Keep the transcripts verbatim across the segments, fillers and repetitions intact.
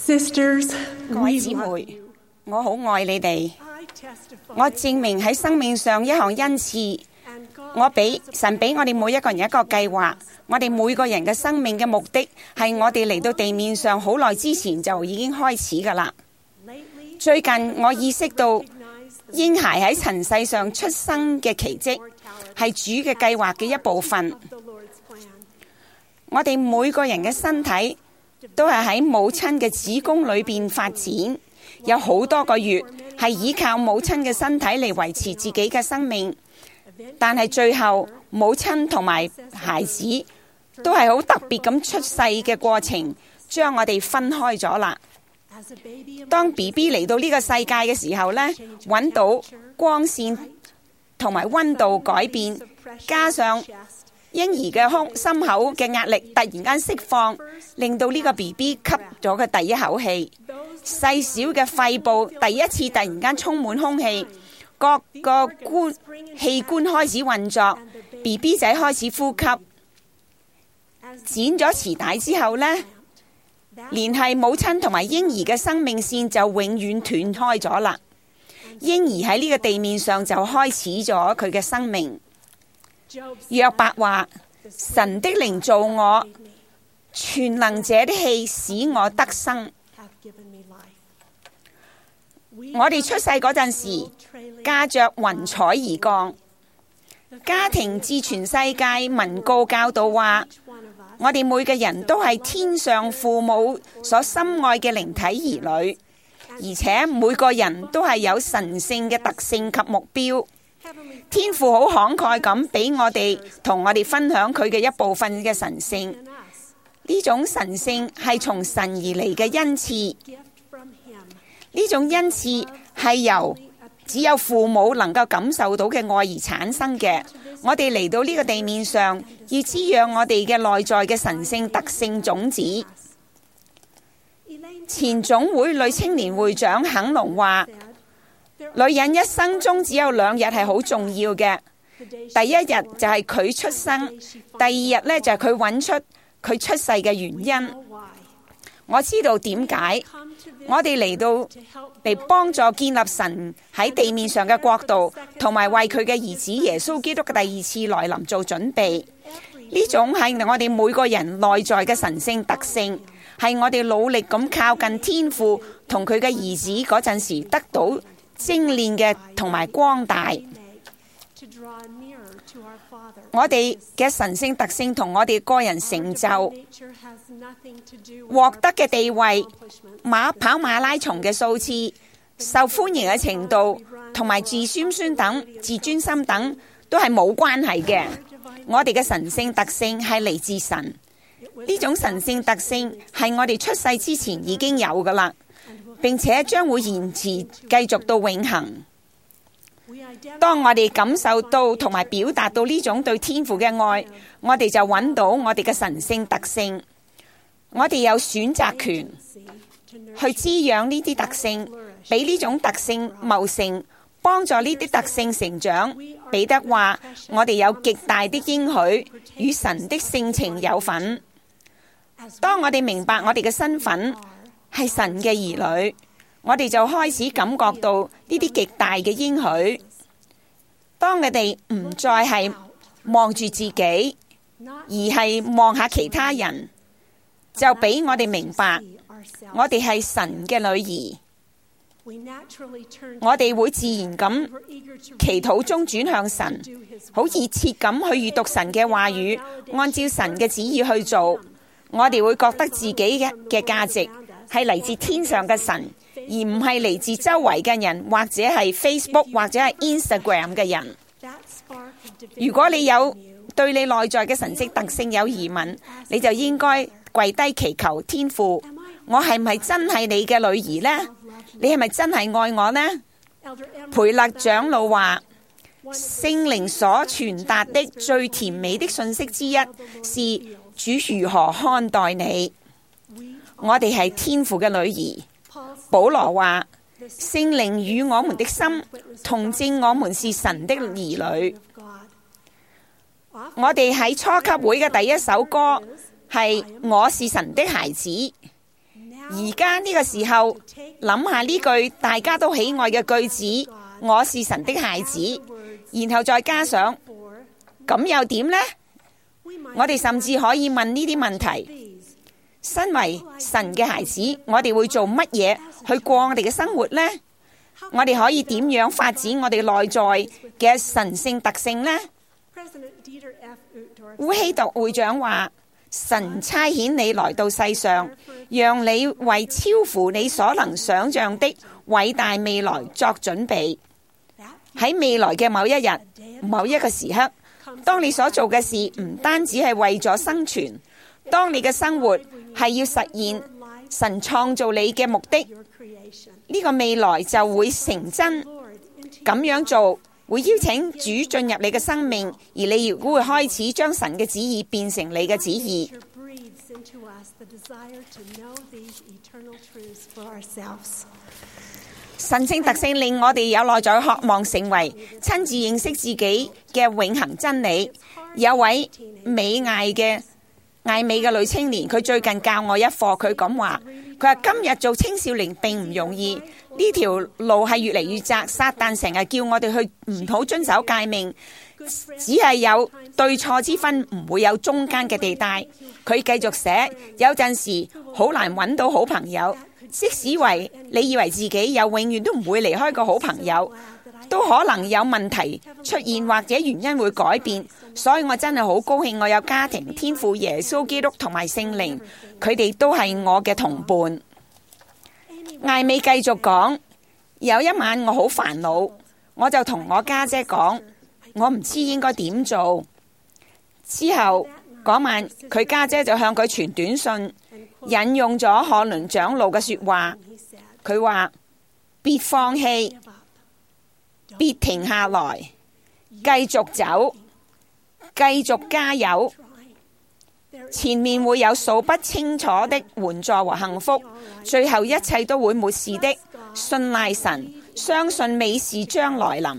Sisters, 各位姊妹，我好愛你哋。我證明喺生命上一項恩賜，我俾神俾我哋每一個人一個計劃。我哋每個人嘅生命嘅目的係我哋嚟到地面上好耐之前就已經開始㗎喇。最近我意識到嬰孩喺塵世上出生嘅奇蹟係主嘅計劃嘅一部分。我哋每個人嘅身體都係喺母親嘅子宮裏邊發展，有好多個月係依靠母親嘅身體嚟維持自己嘅生命，但係最後母親同埋孩子都係好特別咁出世嘅過程，將我哋分開咗啦。當 B B 嚟到呢個世界嘅時候呢，揾到光線同埋溫度改變，加上嬰兒嘅胸心口嘅壓力突然間釋放，令到呢個 B B 吸咗佢第一口氣，細小嘅肺部第一次突然間充滿空氣，各個官器官開始運作， B B 仔開始呼吸。剪咗臍帶之後呢，連繫母親同埋嬰兒嘅生命線就永遠斷開咗啦。嬰兒喺呢個地面上就開始咗佢嘅生命。約伯話：神的靈造我，全能者的氣使我得生。我哋出世嗰陣時，駕着雲彩而降。家庭至全世界文告教導話，我哋每個人都係天上父母所深愛嘅靈體兒女，而且每個人都係有神聖嘅特性及目標。天父好慷慨咁俾我哋同我哋分享佢嘅一部分嘅神聖，呢種神聖係從神而嚟嘅恩賜。呢種恩賜係由只有父母能夠感受到嘅愛而產生嘅。我哋嚟到呢個地面上，要滋養我哋嘅內在嘅神聖特性種子。前總會女青年會長肯龍話：女人一生中只有兩日係好重要嘅，第一日就係佢出生，第二日呢就係佢揾出佢出世嘅原因。我知道點解，我哋嚟到嚟幫助建立神喺地面上嘅國度，同埋為佢嘅兒子耶穌基督嘅第二次來臨做準備。呢種係我哋每個人內在嘅神聖特性，係我哋努力咁靠近天父同佢嘅兒子嗰陣時得到精煉嘅同埋光大。我哋嘅神聖特性同我哋個人成就獲得嘅地位、馬跑馬拉松嘅數次、受歡迎嘅程度同埋自尊心等自尊心等都係冇關係嘅。我哋嘅神聖特性係嚟自神，呢種神聖特性係我哋出世之前已經有㗎喇，並且將會延遲繼續到永恆。當我哋感受到同埋表達到呢種對天父嘅愛，我哋就揾到我哋嘅神聖特性。我哋有選擇權去滋養呢啲特性，俾呢種特性茂盛，幫助呢啲特性成長。彼得話：我哋有極大的應許，與神的性情有份。當我哋明白我哋嘅身份係神嘅兒女，我哋就開始感覺到呢啲極大嘅應許。當我哋唔再係望住自己，而係望下其他人，就俾我哋明白，我哋係神嘅女兒。我哋會自然咁祈禱中轉向神，好熱切咁去閱讀神嘅話語，按照神嘅旨意去做。我哋會覺得自己嘅嘅價值係嚟自天上嘅神，而唔係嚟自周圍嘅人，或者係 Facebook 或者係 Instagram 嘅人。如果你有對你內在嘅神聖特性有疑問，你就應該跪低祈求天父：我係唔係真係你嘅女兒呢？你係咪真係愛我呢？培勒長老話：聖靈所傳達的最甜美的信息之一是主如何看待你。我哋係天父嘅女兒。保羅話：聖靈與我們的心同證我們是神的兒女。我哋喺初級會嘅第一首歌係我是神的孩子， 而家呢個時候，諗下呢句大家都喜愛嘅句子，我是神的孩子，然後再加上咁又點呢？我哋甚至可以問呢啲問題：身為神嘅孩子，我哋會做乜嘢去過我哋嘅生活呢？我哋可以點樣發展我哋內在嘅神聖特性呢？烏希鐸會長話：神差遣你來到世上，讓你為超乎你所能想象的偉大未來作準備。喺未來嘅某一日、某一個時刻，當你所做嘅事唔單止係為咗生存，當你嘅生活係要實現神創造你嘅目的，呢個未來就會成真。咁樣做會邀請主進入你嘅生命，而你亦會開始將神嘅旨意變成你嘅旨意。神聖特性令我哋有內在渴望成為親自認識自己嘅永恆真理。有位美艾嘅艾美嘅女青年，佢最近教我一課，佢咁話：佢話今日做青少年並唔容易，呢條路係越嚟越窄，撒旦成日叫我哋去唔好遵守誡命，只係有對錯之分，唔會有中間嘅地帶。佢繼續寫：有陣時好難揾到好朋友，即使為你以為自己有永遠都唔會離開個好朋友，都可能有問題出現，或者原因會改變。所以我真係好高興我有家庭、天父、耶穌基督同埋聖靈，佢哋都係我嘅同伴。艾美繼續講：有一晚我好煩惱，我就同我家姐講，我唔知應該點做。之後嗰晚佢家姐就向佢傳短信，引用咗何倫長老嘅說話。佢話：別放棄，別停下來，繼續走，繼續加油，前面會有數不清楚的援助和幸福，最後一切都會沒事的。信賴神，相信美事將來臨。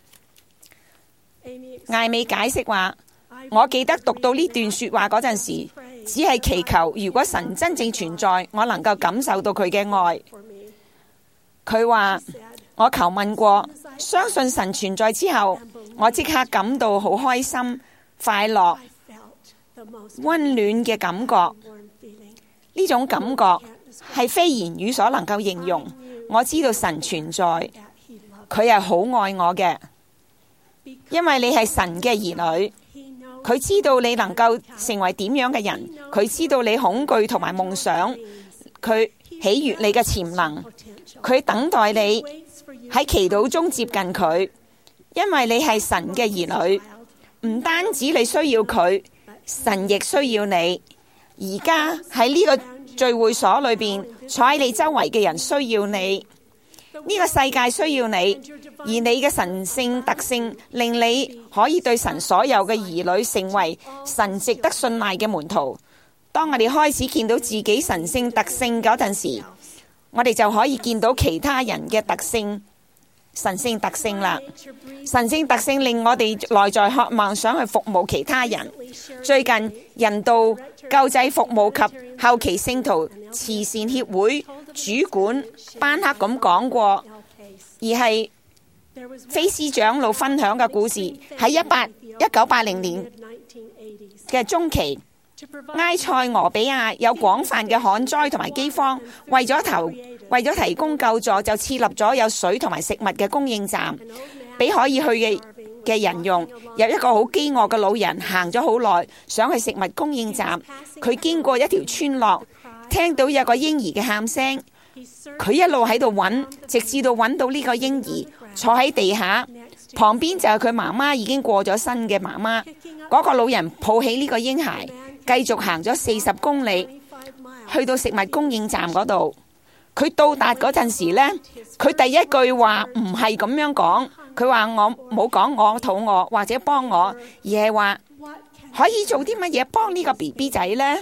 艾美解釋話：我記得讀到呢段說話嗰陣時，只係祈求如果神真正存在，我能夠感受到佢嘅愛。佢話：我求問過，相信神存在之後，我即刻感到好開心、快樂、溫暖嘅感覺。呢種感覺係非言語所能夠形容。我知道神存在，佢係好愛我嘅，因為你係神嘅兒女。佢知道你能夠成為點樣嘅人，佢知道你恐懼同埋夢想，佢喜悅你嘅潛能，佢等待你喺祈禱中接近佢，因為你係神嘅兒女。唔單止你需要佢，神亦需要你。而家喺呢個聚會所裏邊，坐喺你周圍嘅人需要你，呢個世界需要你，而你嘅神聖特性令你可以對神所有嘅兒女成為神值得信賴嘅門徒。當我哋開始見到自己神聖特性嗰陣時，我哋就可以見到其他人嘅特性、神聖特性啦。神聖特性令我哋內在渴望想去服務其他人。最近人道救濟服務及後期聖徒慈善協會主管班克咁講過，而係菲斯長老分享嘅故事。喺一八一九八零年嘅中期，埃塞俄比亞有廣泛嘅旱災同埋饑荒，為咗投為咗提供救助，就設立咗有水同埋食物嘅供應站，俾可以去嘅嘅人用。有一個好飢餓嘅老人行咗好耐，想去食物供應站。佢經過一條村落，聽到有個嬰兒嘅喊聲，佢一路喺度揾，直至到揾到呢個嬰兒坐喺地下，旁邊就係佢媽媽已經過咗身嘅媽媽。嗰個老人抱起呢個嬰孩，繼續行咗四十公里，去到食物供應站嗰度。佢到達嗰陣時呢，佢第一句話唔係咁樣講，佢話我冇講我肚餓或者幫我，而係話可以做啲乜嘢幫呢個 B B 仔呢？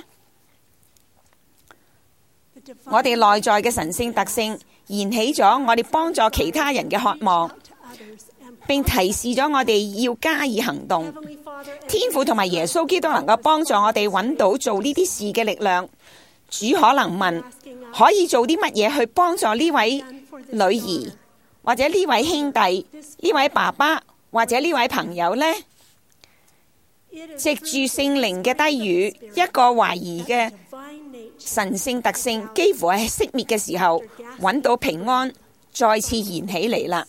我哋內在嘅神聖特性燃起咗我哋幫助其他人嘅渴望，並提示咗我哋要加以行動。天父同埋耶穌基督能夠幫助我哋揾到做呢啲事嘅力量。主可能問： 可以做啲乜嘢去幫助呢位女兒，或者呢位兄弟、呢位爸爸，或者呢位朋友呢？藉住聖靈嘅低語，一個懷疑嘅神聖特性幾乎係熄滅嘅時候，揾到平安，再次燃起嚟啦。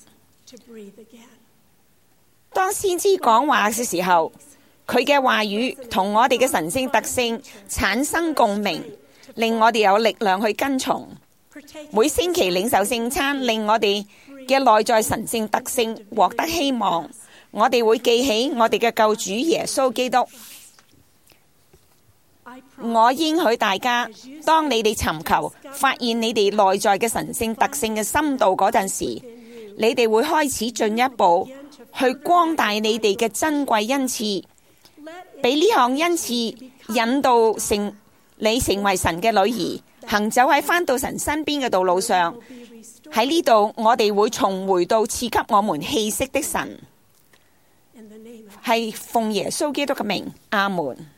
當先知講話嘅時候，佢嘅話語同我哋嘅神聖特性產生共鳴，令我哋有力量去跟從。每星期領受聖餐，令我哋嘅內在神聖特性獲得希望。我哋會記起我哋嘅救主耶穌基督。我應許大家，當你哋尋求發現你哋內在嘅神聖特性嘅深度嗰陣時，你哋會開始進一步去光大你哋嘅珍貴恩賜，俾呢項恩賜引導成你成為神嘅女兒，行走喺返到神身邊嘅道路上。喺呢度，我哋會重回到賜給我們氣息的神。係奉耶穌基督嘅名，阿門。